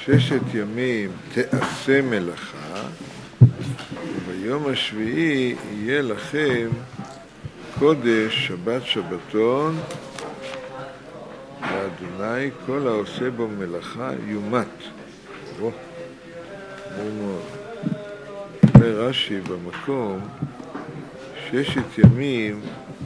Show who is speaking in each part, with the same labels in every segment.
Speaker 1: 6 ימים תעשה מלאכה, וביום השביעי יהיה לכם קודש שבת שבתון לאדוני, כל העושה בו מלאכה יומת. ברור מאוד. אומר רש"י במקום, 6 ימים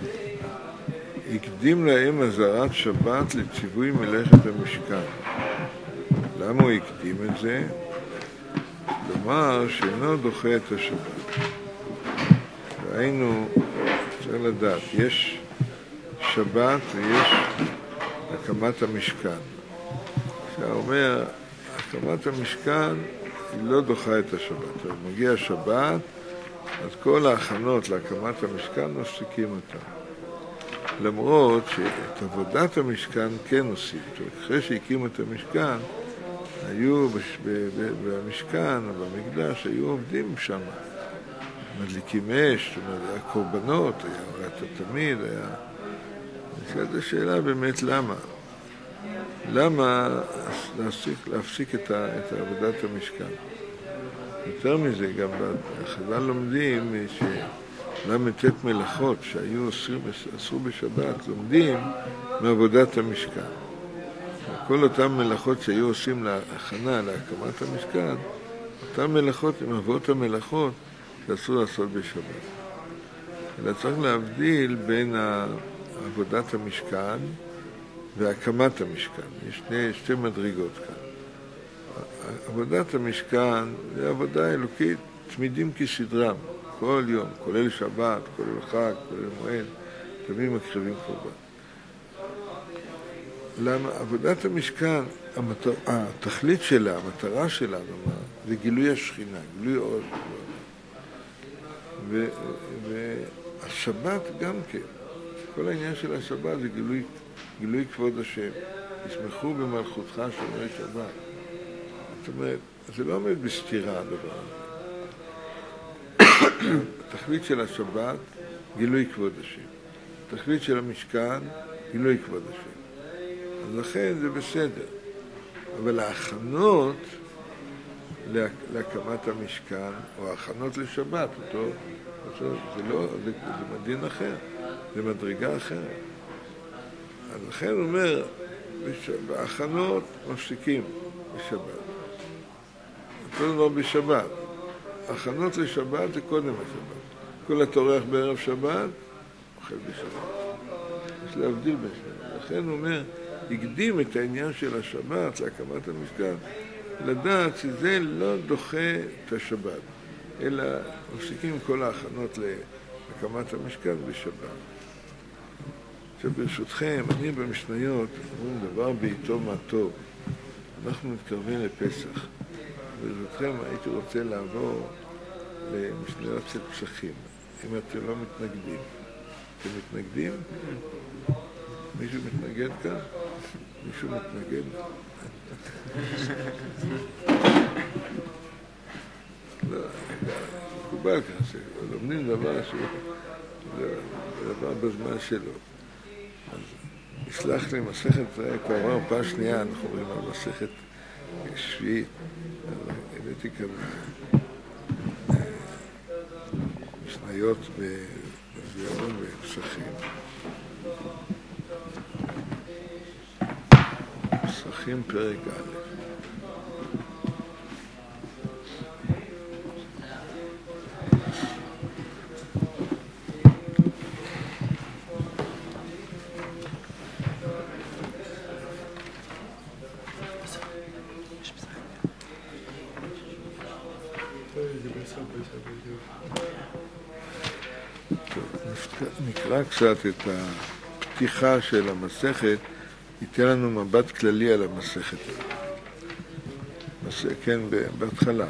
Speaker 1: הקדים להם אזהרת שבת לציווי מלאכת המשכן. למה הוא הקדים את זה? כלומר שאינו דוחה את השבת. והיינו, צריך לדעת, יש שבת ויש הקמת המשכן. שאומר, הקמת המשכן היא לא דוחה את השבת. מגיע השבת, אז כל ההכנות להקמת המשכן מפסיקים אותה. למרות שאת עבודת המשכן כן עושים. אחרי שהקימו את המשכן, היו במשכן, במקדש, היו עובדים שם. מדליקים אש, זאת אומרת, היה קורבנות, היה תמיד, היה... זו שאלה באמת למה. למה להפסיק את עבודת המשכן? יותר מזה, גם בחז"ל לומדים של"ט מלאכות שהיו אסור בשבת, לומדים מעבודת המשכן. כל אותן מלאכות שהיו עושים להכנה, להקמת המשכן, אותן מלאכות הן אבות המלאכות שאסור לעשות בשבת. אלא צריך להבדיל בין עבודת המשכן והקמת המשכן. יש שתי מדרגות כאן. עבודת המשכן זה עבודה אלוקית, תמידים כסדרם, כל יום, כולל שבת, כולל חג, כולל מועד, תמיד מקריבים קורבן. למה? עבודת המשכן, התכלית שלה, המטרה שלה, זה גילוי השכינה, גילוי אור. והשבת גם כן, כל העניין של השבת זה גילוי כבוד השם. ישמחו במלכותך שומרי שבת. זאת אומרת, זה לא עומד בסתירה הדבר הזה. התכלית של השבת, גילוי כבוד השם. התכלית של המשכן, גילוי כבוד השם. אז לכן זה בסדר. אבל ההכנות להקמת המשכן, או ההכנות לשבת, זה מדין אחר, זה מדרגה אחרת. אז לכן הוא אומר, בהכנות מפסיקים בשבת. אותו דבר בשבת. הכנות לשבת זה קודם השבת. כל הטורח בערב שבת, אוכל בשבת. יש להבדיל בין שבת. לכן הוא אומר, הקדים את העניין של השבת להקמת המשכן, לדעת שזה לא דוחה את השבת, אלא מפסיקים כל ההכנות להקמת המשכן בשבת. עכשיו ברשותכם, אני במשניות אומרים דבר בעיתו מה טוב. אנחנו מתקרבים לפסח. ברשותכם הייתי רוצה לעבור למשניות של פסחים, אם אתם לא מתנגדים. אתם מתנגדים? מישהו מתנגד כאן? מישהו מתנגד? לא, מקובל כאן, שלומדים דבר שהוא דבר בזמן שלו. אז יסלח לי, מסכת, כבר אמר פעם שנייה, אנחנו רואים על מסכת שביעית, הבאתי כאן משניות בזיון ופסחים. פסחים פרק א'. נקרא קצת את הפתיחה של המסכת, ייתן לנו מבט כללי על המסכת. כן, בהתחלה.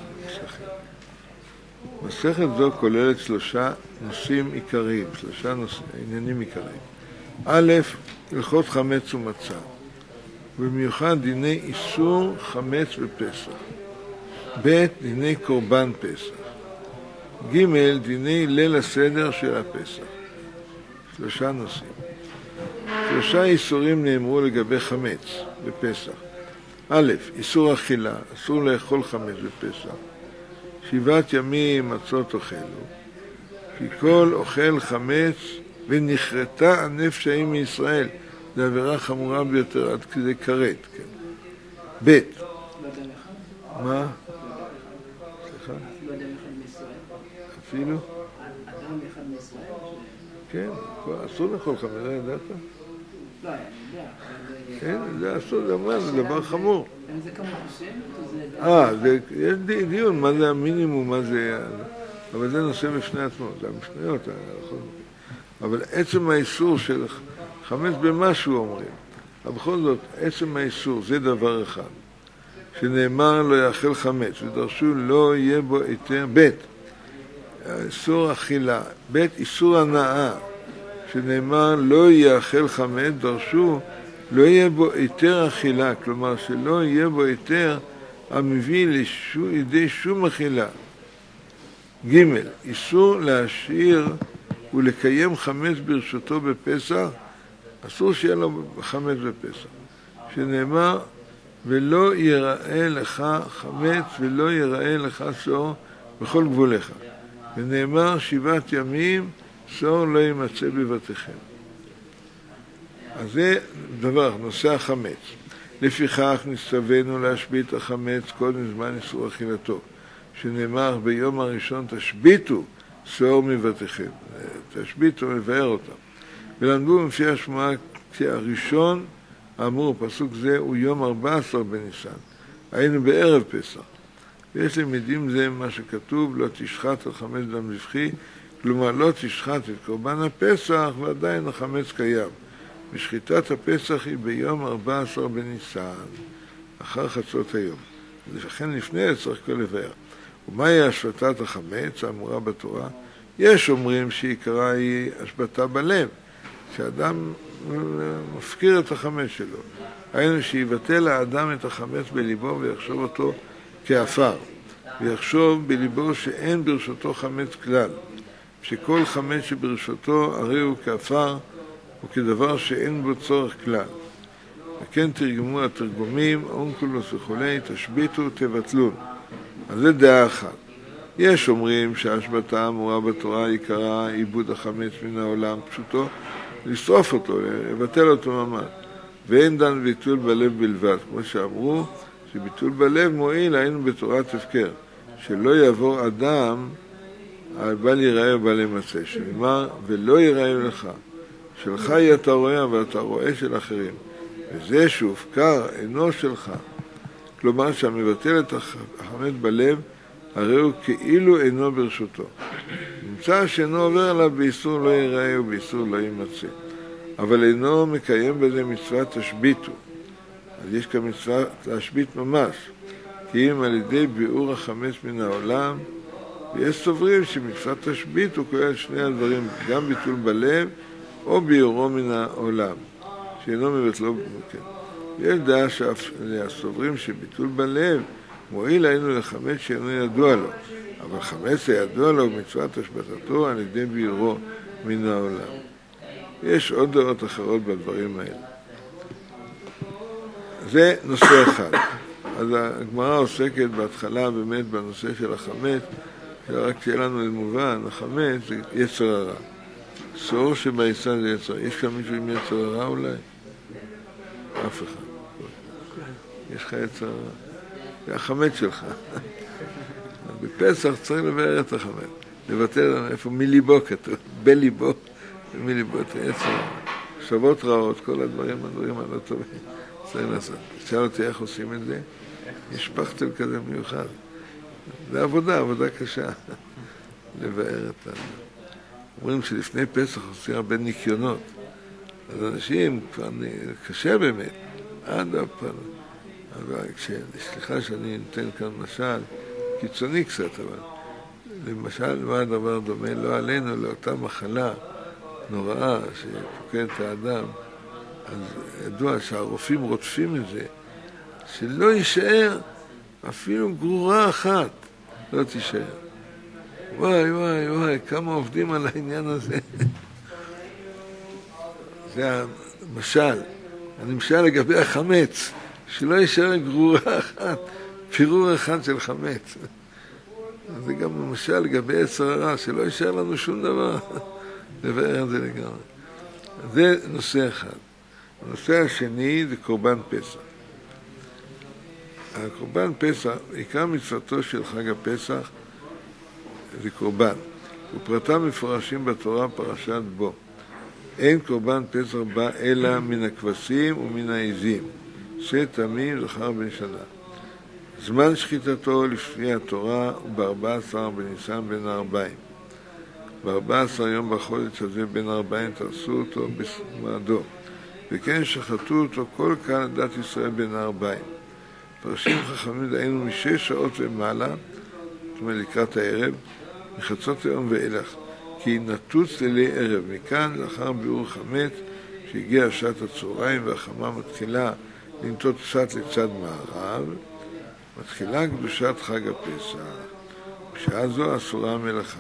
Speaker 1: מסכת זו כוללת 3 נושאים עיקריים, 3 עניינים עיקריים. א', הלכות חמץ ומצה, במיוחד דיני איסור חמץ בפסח. ב', דיני קורבן פסח. ג', דיני ליל הסדר של הפסח. 3 נושאים. 3 איסורים נאמרו לגבי חמץ בפסח. א', איסור אכילה, אסור לאכול חמץ בפסח. 7 ימים מצות אוכלו, כי כל אוכל חמץ ונכרתה הנפש ההיא מישראל. זו עבירה חמורה ביותר, עד כדי כרת, כן. ב' מה? סליחה? אפילו?
Speaker 2: אדם אחד מישראל?
Speaker 1: כן, אסור לאכול חמץ, זה ידעת?
Speaker 2: לא, אני יודע.
Speaker 1: כן, זה אסור, זה דבר חמור.
Speaker 2: זה כמה חושב?
Speaker 1: יש דיון, מה זה המינימום, מה זה... אבל זה נושא בפני עצמו, זה המשניות, אבל עצם האיסור של חמץ במשהו אומרים, אבל בכל זאת, עצם האיסור זה דבר אחד, שנאמר לא יאכל חמץ, ודרשו לא יהיה בו היתר, ב' איסור אכילה, ב' איסור הנאה, שנאמר לא יאכל חמץ, דרשו לא יהיה בו היתר אכילה, כלומר שלא יהיה בו היתר המביא לידי שום אכילה. ג' איסור להשאיר ולקיים חמץ ברשותו בפסח, אסור שיהיה לו חמץ בפסח, שנאמר ולא ייראה לך חמץ ולא ייראה לך סור בכל גבוליך, ונאמר 7 ימים סור לא יימצא בבתיכם. אז זה דבר, נושא החמץ. לפיכך נסתווינו להשבית החמץ קודם זמן איסור אכילתו, שנאמר ביום הראשון תשביתו סור מבתיכם, תשביתו מבאר אותם. ולמדו מפי השמועה כי הראשון האמור פסוק זה הוא יום 14 בניסן, היינו בערב פסח. ויש למדים זה מה שכתוב לא תשחט על חמץ דם זבחי, כלומר לא תשחט את קורבן הפסח ועדיין החמץ קיים. ושחיטת הפסח היא ביום 14 בניסן, אחר חצות היום. לכן לפני צריך כל לבאר. ומהי השבתת החמץ האמורה בתורה? יש אומרים שעיקרה היא השבתה בלב, שאדם מפקיר את החמץ שלו. היינו שיבטל האדם את החמץ בליבו ויחשוב אותו כאפר, ויחשוב בליבו שאין ברשותו חמץ כלל, שכל חמץ שברשותו הרי הוא כאפר וכדבר שאין בו צורך כלל. וכן תרגמו התרגומים, אונקולוס וכולי, תשביתו תבטלו. אז זה דעה אחת. יש אומרים שההשבתה האמורה בתורה עיקרה עיבוד החמץ מן העולם, פשוטו לשרוף אותו, לבטל אותו ממש. ואין דן ביטול בלב בלבד, כמו שאמרו שביטול בלב מועיל, היינו בתורת הפקר, שלא יעבור אדם בל ייראה ובל ימצא, שנאמר ולא ייראה לך, שלך היא אתה רואה אבל אתה רואה של אחרים, וזה שהופקר אינו שלך. כלומר שהמבטל את החמץ בלב הרי הוא כאילו אינו ברשותו, נמצא שאינו עובר עליו באיסור לא ייראה ובאיסור לא יימצא, אבל אינו מקיים בזה מצווה תשביתו. אז יש כאן מצווה להשבית ממש, כי אם על ידי ביאור החמץ מן העולם, ויש סוברים שמצווה תשביתו כולל שני הדברים, גם ביטול בלב או ביאורו מן העולם, שאינו מבטלו במוקד. ויש דעה שהסוברים שביטול בלב מועיל היינו לחמץ שאינו ידוע לו, אבל חמץ הידוע לו מצוות השבתתו על ידי ביאורו מן העולם. יש עוד דעות אחרות בדברים האלה. זה נושא אחד. אז הגמרא עוסקת בהתחלה באמת בנושא של החמץ, רק שיהיה לנו מובן, החמץ זה יצר הרע. סור שבעיסה זה יצר. יש כאן מישהו עם יצר הרע אולי? אף אחד. יש לך יצר הרע. זה החמץ שלך. בפסח צריך לבאר את החמץ. לבטל איפה מליבו כתוב, בליבו, מליבו את היצר. שבות רעות, כל הדברים הלא טובים. צריך לעשות. תשאל אותי איך עושים את זה? יש פחתל כזה מיוחד. זה עבודה קשה. לבאר את ה... אומרים שלפני פסח עושים הרבה ניקיונות. אז אנשים כבר קשה באמת. עד הפעם. אבל סליחה שאני נותן כאן משל קיצוני קצת, אבל למשל מה הדבר דומה? לא עלינו, לאותה מחלה נוראה שפוקד את האדם. אז ידוע שהרופאים רודפים את זה, שלא יישאר אפילו גרורה אחת, לא תישאר. וואי, כמה עובדים על העניין הזה. זה המשל. הנמשל לגבי החמץ. שלא יישאר גרורה אחת, פירור אחד של חמץ. זה גם למשל לגבי יצר הרע, שלא יישאר לנו שום דבר, לבאר את זה לגמרי. זה נושא אחד. הנושא השני זה קורבן פסח. הקורבן פסח, עיקר מצוותו של חג הפסח זה קורבן. ופרטיו מפורשים בתורה פרשת בו. אין קורבן פסח בא אלא מן הכבשים ומן העזים. שא תמים זכר בן שנה. זמן שחיטתו לפי התורה הוא ב-14 בניסן בין הארבעים. ב-14 יום בחודש הזה בין הארבעים תעשו אותו במועדו. וכן שחטו אותו כל קהל דת ישראל בין הארבעים. פרשים חכמים דהיינו משש שעות ומעלה, זאת אומרת לקראת הערב, מחצות היום ואילך, כי נטוץ לילי ערב. מכאן לאחר ביאור חמץ, שהגיע שעת הצהריים והחמה מתחילה לנטות קצת לצד מערב, מתחילה קדושת חג הפסח. בשעה זו אסורה המלאכה.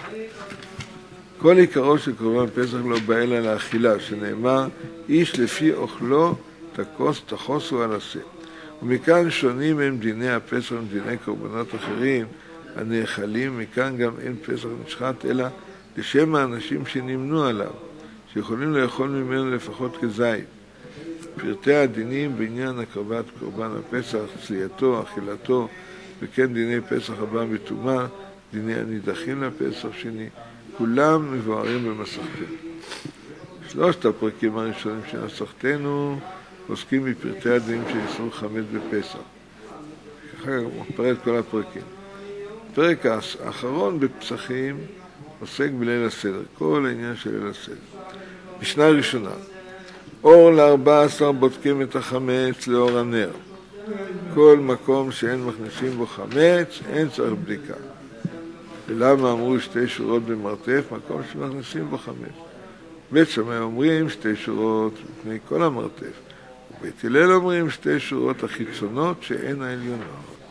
Speaker 1: כל עיקרו של קורבן פסח לא בא אלא לאכילה, שנאמר, איש לפי אוכלו תחוסו על עשה. ומכאן שונים הם דיני הפסח ודיני קורבנות אחרים הנאכלים, מכאן גם אין פסח נשחט אלא לשם האנשים שנמנו עליו, שיכולים לאכול ממנו לפחות כזית. פרטי הדינים בעניין הקרבת קורבן הפסח, צלייתו, אכילתו, וכן דיני פסח הבא בטומאה, דיני הנידחים לפסח שני, כולם מבוארים במסכתנו. שלושת הפרקים הראשונים של מסכתנו עוסקים בפרטי הדינים של איסור חמץ בפסח. ככה הוא מפרט כל הפרקים. הפרק האחרון בפסחים עוסק בליל הסדר, כל העניין של ליל הסדר. משנה ראשונה, אור ל-14 בודקים את החמץ לאור הנר. כל מקום שאין מכניסים בו חמץ, אין צריך בדיקה. ולמה אמרו שתי שורות במרתף, מקום שמכניסים בו חמץ? בית שמאי אומרים שתי שורות מפני כל המרתף. ובית הלל אומרים שתי שורות החיצונות שאין העליונות.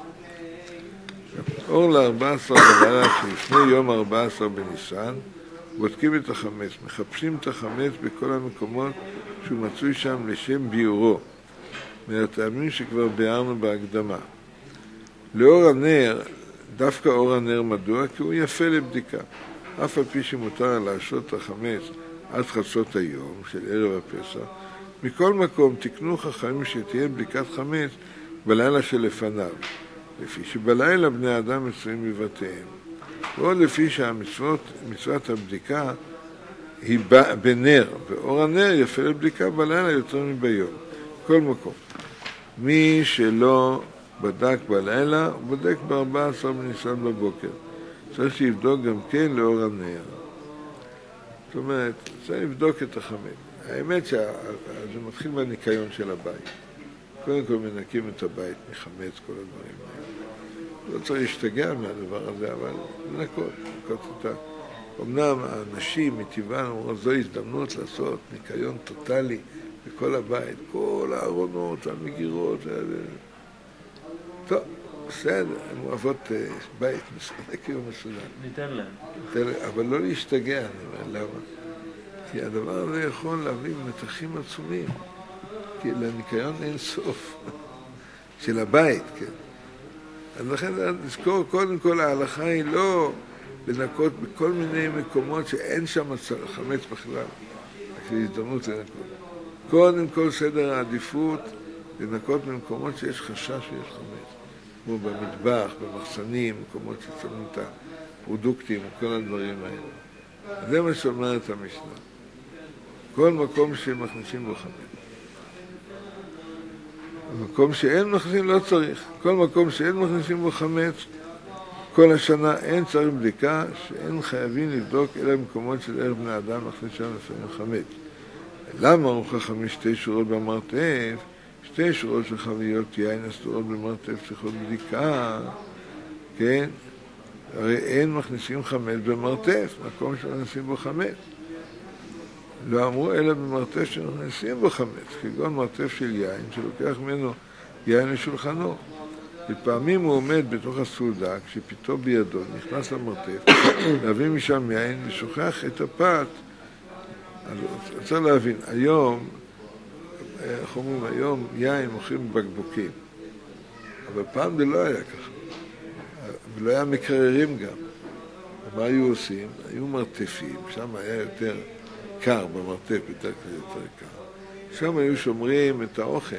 Speaker 1: אור ל-14 בלילה שלפני יום 14 בניסן, בודקים את החמץ, מחפשים את החמץ בכל המקומות שהוא מצוי שם לשם ביאורו, מהטעמים שכבר ביארנו בהקדמה. לאור הנר, דווקא אור הנר מדוע? כי הוא יפה לבדיקה. אף על פי שמותר להשעות את החמץ עד חצות היום של ערב הפסח, מכל מקום תקנו חכמים שתהיה בדיקת חמץ בלילה שלפניו, לפי שבלילה בני אדם מצויים בבתיהם. ועוד לפי מצוות הבדיקה היא בנר, ואור הנר יפה לבדיקה בלילה יותר מביום. כל מקום. מי שלא בדק בלילה, הוא בודק ב-14 בניסן בבוקר. צריך שיבדוק גם כן לאור הנר. זאת אומרת, צריך לבדוק את החמץ. האמת שזה מתחיל בניקיון של הבית. קודם כל מנקים את הבית מחמץ, כל הדברים האלה. לא צריך להשתגע מהדבר הזה, אבל לנקות את ה... אמנם האנשים מטבעם אומרים, זו הזדמנות לעשות ניקיון טוטלי בכל הבית, כל הארונות, המגירות, טוב, בסדר, הם אוהבות בית נקי ומסודר.
Speaker 3: ניתן להם.
Speaker 1: אבל לא להשתגע, אני אומר, למה? כי הדבר הזה יכול להביא מתחים עצומים, כי לניקיון אין סוף של הבית, כן. אז לכן נזכור, קודם כל ההלכה היא לא לנקות בכל מיני מקומות שאין שם חמץ בכלל, רק להזדמנות לנקות. קודם כל סדר העדיפות לנקות במקומות שיש חשש שיש חמץ, כמו במטבח, במחסנים, מקומות ששמים את הפרודוקטים וכל הדברים האלה. זה מה שאומרת המשנה. כל מקום שמכניסים בו חמץ. במקום שאין מכניסים לא צריך. כל מקום שאין מכניסים בו חמץ, כל השנה אין צריך בדיקה שאין חייבים לבדוק אלא במקומות של ערב בני אדם מכניס שם לפעמים חמץ. למה אמרו חכמים שתי שורות במרתף? שתי שורות של חביות יין הסדורות במרתף צריכות בדיקה, כן? הרי אין מכניסים חמץ במרתף, מקום שמכניסים בו חמץ. לא אמרו אלא במרתף שמכניסים בו חמץ, כגון מרתף של יין שלוקח ממנו יין לשולחנו. לפעמים הוא עומד בתוך הסעודה, כשפתאום בידו נכנס למרתף, להביא משם יין ושוכח את הפת. אז צריך להבין, היום איך אומרים, היום יין מוכרים בבקבוקים, אבל פעם זה לא היה ככה, ולא היה מקררים גם. מה היו עושים? היו מרתפים, שם היה יותר קר במרתף, יותר קר. שם היו שומרים את האוכל,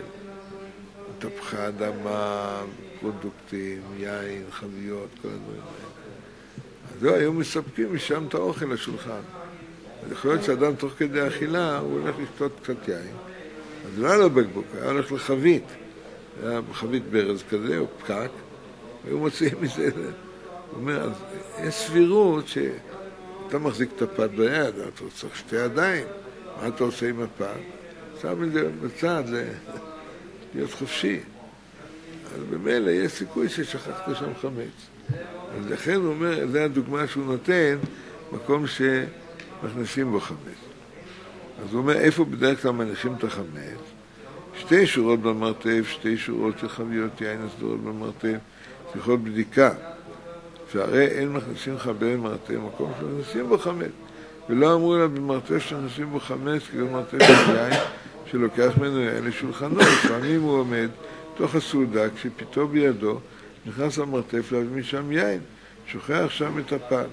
Speaker 1: תפוחי אדמה, פרודוקטים, יין, חביות, כל הדברים האלה. אז לא, היו מספקים משם את האוכל לשולחן. אז יכול להיות שאדם תוך כדי אכילה, הוא הולך לשתות קצת יין, אז לא היה לו בקבוק, היה הולך לחבית. היה חבית ברז כזה, או פקק, והיו מוציאים מזה. הוא אומר, אז יש סבירות שאתה מחזיק את הפת ביד, אתה צריך שתי ידיים, מה אתה עושה עם הפת? שם את זה בצד, להיות חופשי. אז במילא יש סיכוי ששכחת שם חמץ. אז לכן הוא אומר, זו הדוגמה שהוא נותן, מקום שמכניסים בו חמץ. אז הוא אומר, איפה בדרך כלל מניחים את החמץ? 2 שורות במרתף, 2 שורות של חביות יין הסדורות במרתף, צריכות בדיקה. שהרי אין מכניסים חבל במרתף, מקום שמכניסים בו חמץ. ולא אמרו לה במרתף שמכניסים בו חמץ, כי במרתף של יין שלוקח ממנו יין לשולחנו. לפעמים הוא עומד תוך הסעודה, כשפתאום בידו נכנס למרתף להביא משם יין, שוכח שם את הפת.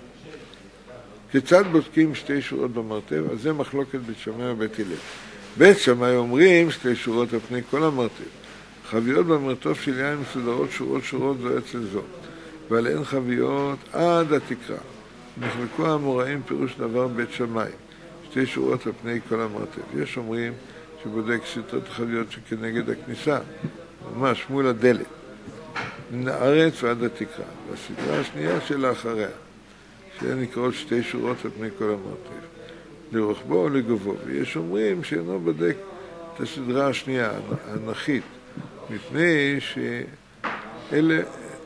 Speaker 1: כיצד בודקים 2 שורות במרתף? אז זה מחלוקת בית שמאי ובית הלל. בית שמאי אומרים 2 שורות על פני כל המרתף. חביות במרתף של יין מסודרות שורות זו אצל זו, ועליהן חביות עד התקרה. נחלקו האמוראים פירוש דבר בית שמאי, 2 שורות על פני כל המרתף. יש אומרים שבודק סדרת חביות שכנגד הכניסה, ממש מול הדלת, מן הארץ ועד התקרה. והסדרה השנייה שלאחריה, שהן נקראות 2 שורות על פני כל המרתף, לרוחבו או לגובו. ויש אומרים שאינו בודק את הסדרה השנייה, האנכית, מפני שאלה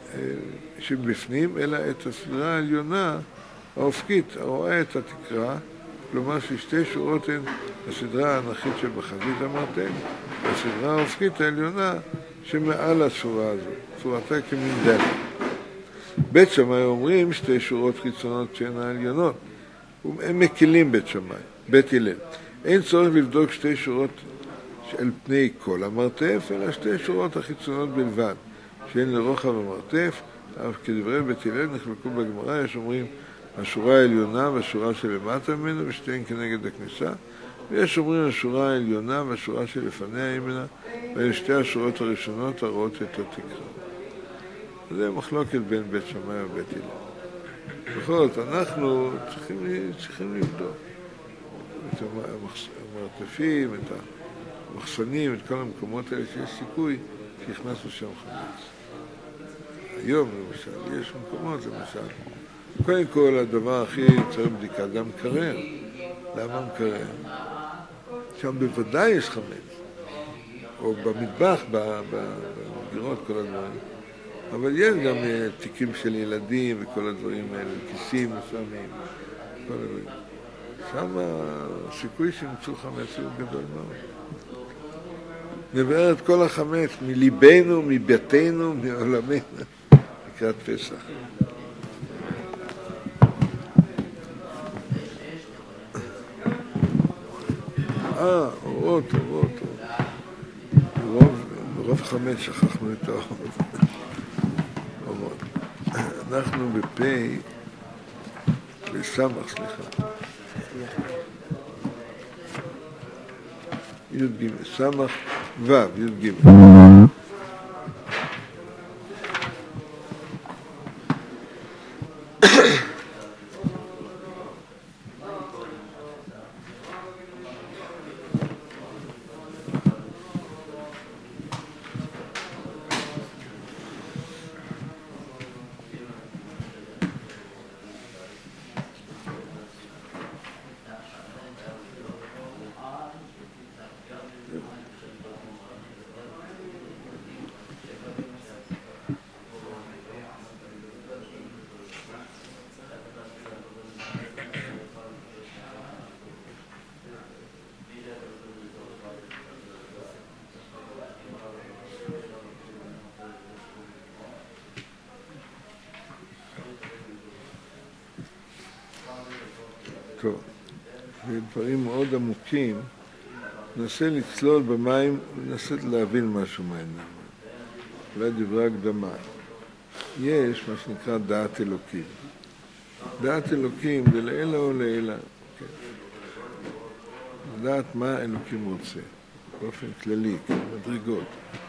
Speaker 1: שבפנים, אלא את הסדרה העליונה, האופקית, הרואה את התקרה, כלומר ש2 שורות הן הסדרה האנכית שבחזית המרתף, והסדרה האופקית העליונה שמעל השורה הזו, צורתה כמין דלת. בית שמאי אומרים 2 שורות חיצונות שהן העליונות, הם מקילים בית שמאי, בית הלל. אין צורך לבדוק 2 שורות על פני כל המרתף, אלא 2 שורות החיצונות בלבד, שהן לרוחב המרתף. אבל כדברי בית הלל נחלקו בגמרא, יש אומרים השורה העליונה והשורה שלמטה ממנה, ושתיהן כנגד הכניסה, ויש אומרים השורה העליונה והשורה שלפניה ממנה, ואלה 2 השורות הראשונות הרואות את התקרה. זה מחלוקת בין בית שמאי ובית הלל. בכל זאת, אנחנו צריכים לבדוק את המרתפים, את המחסנים, את כל המקומות האלה שיש סיכוי שהכנסנו שם חמץ. היום למשל, יש מקומות למשל. קודם כל, הדבר הכי צריך בדיקה, גם מקרר. למה מקרר? שם בוודאי יש חמץ. או במטבח, במגירות, כל הדברים. אבל יש גם תיקים של ילדים וכל הדברים האלה, כיסים לפעמים, כל הדברים. שם הסיכוי שימצאו חמץ הוא גדול מאוד. נבער את כל החמץ מליבנו, מביתנו, מעולמנו, לקראת פסח. אורות. ברוב חמץ שכחנו את האורות. אנחנו בפי, בסמך, סליחה. י"ג, סמך ו', י"ג. טוב, זה דברים מאוד עמוקים ננסה לצלול במים, ננסה להבין משהו מהעניין. אולי דברי הקדמה. יש מה שנקרא דעת אלוקים. דעת אלוקים זה לעילה או לעילה. כן. לדעת מה אלוקים רוצה, באופן כללי, מדרגות.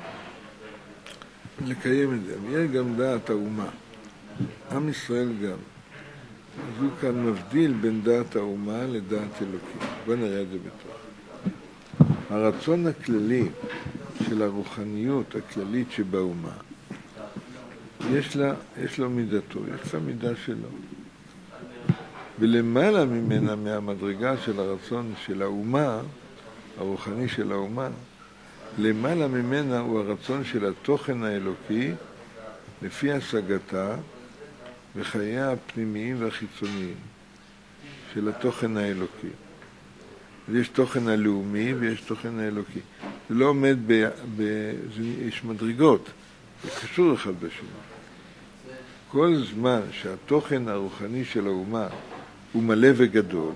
Speaker 1: לקיים את זה. ויש גם דעת האומה. עם ישראל גם. אז הוא כאן מבדיל בין דעת האומה לדעת אלוקים. בוא נראה את זה בתוך. הרצון הכללי של הרוחניות הכללית שבאומה, יש לו מידתו, יש לה מידה שלו. ולמעלה ממנה, מהמדרגה של הרצון של האומה, הרוחני של האומה, למעלה ממנה הוא הרצון של התוכן האלוקי, לפי השגתה וחייה הפנימיים והחיצוניים של התוכן האלוקי. יש תוכן הלאומי ויש תוכן האלוקי. זה לא עומד יש מדרגות, זה קשור אחד בשני. כל זמן שהתוכן הרוחני של האומה הוא מלא וגדול,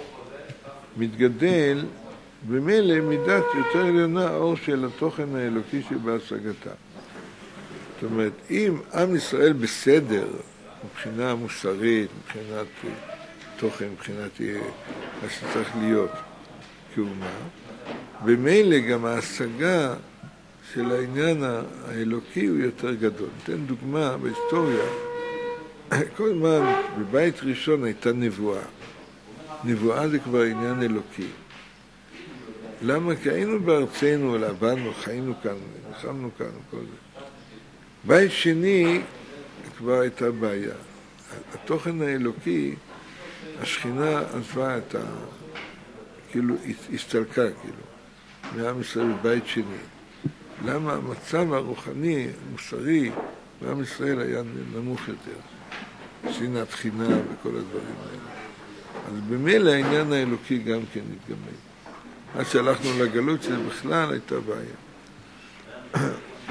Speaker 1: מתגדל במילא מידת יותר עליונה האור של התוכן האלוקי שבהשגתה. זאת אומרת, אם עם ישראל בסדר, מבחינה מוסרית, מבחינת תוכן, מבחינת מה שצריך להיות כאומה, במילא גם ההשגה של העניין האלוקי הוא יותר גדול. ניתן דוגמה בהיסטוריה. כל הזמן בבית ראשון הייתה נבואה. נבואה זה כבר עניין אלוקי. למה? כי היינו בארצנו, עבדנו, חיינו כאן, נחמנו כאן, כל זה. בית שני כבר הייתה בעיה. התוכן האלוקי, השכינה עזבה את כאילו, הסתלקה, כאילו, מעם ישראל בבית שני. למה? המצב הרוחני, המוסרי, בעם ישראל היה נמוך יותר. שנאת חינם וכל הדברים האלה. אז במילא העניין האלוקי גם כן התגמד. עד שהלכנו לגלות שזה בכלל הייתה בעיה.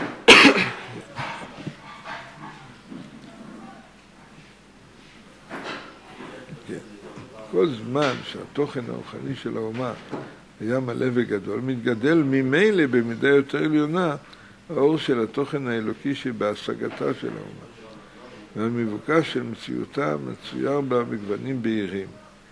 Speaker 1: כל זמן שהתוכן הרוחני של האומה היה מלא וגדול, מתגדל ממילא במידה יותר עליונה האור של התוכן האלוקי שבהשגתה של האומה. והמבוקש של מציאותה מצויר בה בגוונים בהירים.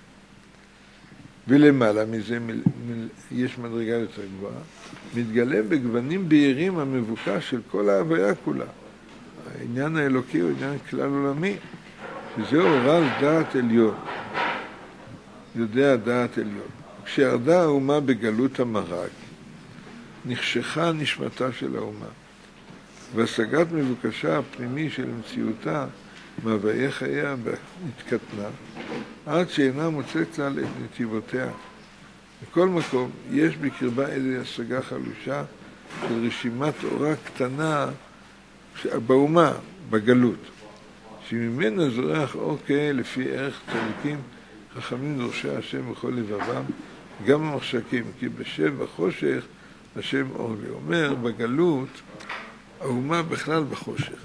Speaker 1: ולמעלה מזה יש מדרגה יותר גבוהה, מתגלה בגוונים בהירים המבוקש של כל ההוויה כולה. העניין האלוקי הוא עניין כלל עולמי, שזה אורל דעת עליון. יודע דעת עליון. כשירדה האומה בגלות המרג, נחשכה נשמתה של האומה, והשגת מבוקשה הפנימי של מציאותה, מהוויה חייה התקטנה, עד שאינה מוצאת כלל את נתיבותיה. בכל מקום יש בקרבה איזו השגה חלושה של רשימת אורה קטנה באומה, בגלות, שממנה זורח אור כהה לפי ערך צדיקים, חכמים דורשי השם בכל לבבם, גם המחשקים, כי בשם וחושך השם אור לי. אומר, בגלות האומה בכלל בחושך.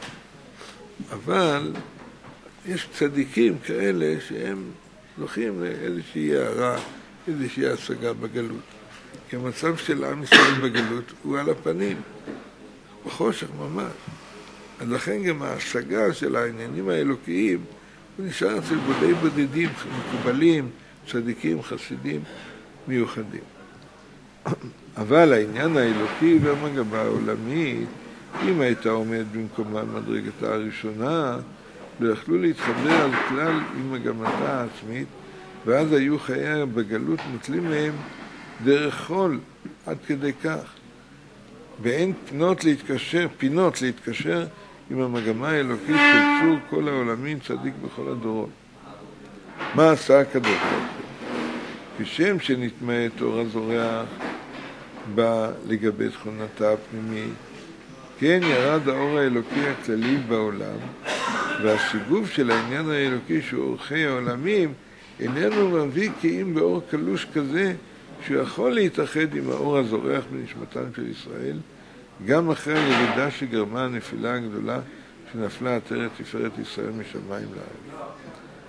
Speaker 1: אבל יש צדיקים כאלה שהם זוכים לאיזושהי הערה, איזושהי השגה בגלות. כי המצב של עם ישראל בגלות הוא על הפנים, בחושך ממש. אז לכן גם ההשגה של העניינים האלוקיים הוא נשאר אצל בודי בודדים, מקובלים, צדיקים, חסידים, מיוחדים. אבל העניין האלוקי והמגמה העולמית, אם הייתה עומד במקומה מדרגתה הראשונה, לא יכלו להתחבר על כלל עם מגמתה העצמית, ואז היו חייה בגלות מוטלים מהם דרך חול, עד כדי כך. ואין פינות להתקשר עם המגמה האלוקית של צור כל העולמין צדיק בכל הדורות. מה עשה הקדוש ברוך הוא? כשם שנתמעט אור הזורח בא לגבי תכונתה הפנימית, כן ירד האור האלוקי הכללי בעולם, והסיגוב של העניין האלוקי שהוא אורחי העולמים איננו מביא כי אם באור קלוש כזה שהוא יכול להתאחד עם האור הזורח בנשמתם של ישראל, גם אחרי הירידה שגרמה הנפילה הגדולה שנפלה עטרת תפארת ישראל משמיים לארץ.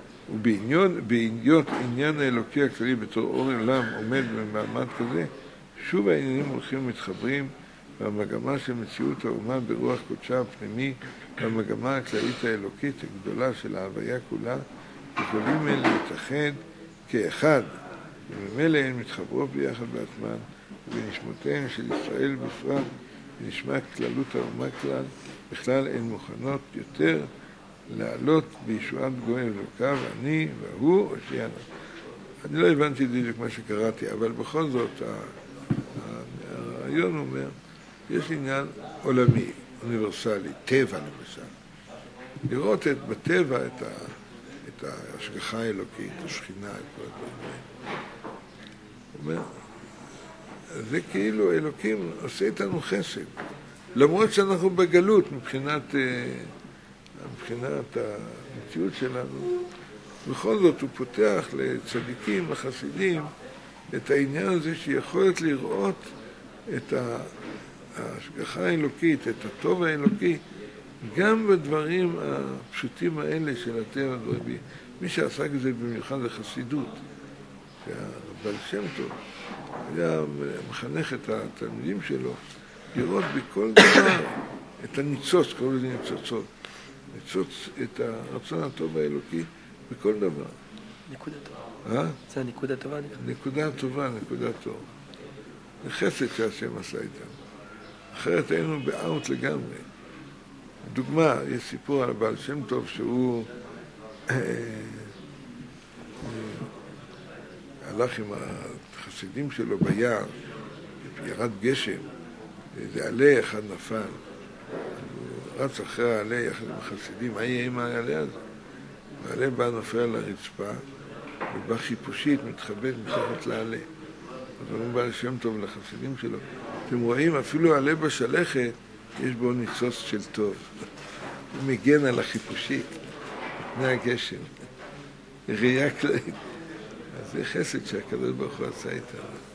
Speaker 1: ובעניין עניין האלוקי הכללי בתור אור עולם עומד במעמד כזה, שוב העניינים הולכים ומתחברים, והמגמה של מציאות האומה ברוח קודשה הפנימי, והמגמה הכללית האלוקית הגדולה של ההוויה כולה, יכולים אלה להתאחד כאחד, וממילא הן מתחברות ביחד בעצמן, ובנשמותיהן של ישראל בפרט, ונשמע כללות האומה כלל, בכלל הן מוכנות יותר לעלות בישועת גואל אלוקיו, אני והוא הושיענו. אני לא הבנתי בדיוק מה שקראתי, אבל בכל זאת הרעיון אומר, יש עניין עולמי, אוניברסלי, טבע למשל. לראות בטבע את ההשגחה האלוקית, השכינה, את כל הדברים. הוא אומר, זה כאילו אלוקים עושה איתנו חסד. למרות שאנחנו בגלות מבחינת המציאות שלנו, בכל זאת הוא פותח לצדיקים, לחסידים, את העניין הזה שיכולת לראות את ההשגחה האלוקית, את הטוב האלוקי, גם בדברים הפשוטים האלה של הטבע. מי שעסק בזה במיוחד לחסידות, שהבעל שם טוב היה מחנך את התלמידים שלו לראות בכל דבר את הניצוץ, קוראים לזה ניצוצות, ניצוץ את הרצון הטוב האלוקי בכל דבר.
Speaker 3: נקודה טובה. זה הנקודה טובה.
Speaker 1: נקודה טובה, נקודה טוב. זה חסד שהשם עשה איתם. אחרת היינו באאוט לגמרי. דוגמה, יש סיפור על הבעל שם טוב שהוא הלך עם החסידים שלו ביער, ירד גשם, איזה עלה אחד נפל. הוא רץ אחרי העלה יחד עם החסידים, מה יהיה עם העלה הזה? העלה בא נופל על הרצפה, ובא חיפושית מתחבאת מתחת לעלה. אז הוא בא לשם טוב לחסידים שלו. אתם רואים, אפילו העלה בשלכת, יש בו ניצוץ של טוב. הוא מגן על החיפושית, פני הגשם. ראייה כללית. אז זה חסד שהקדוש ברוך הוא עשה איתנו.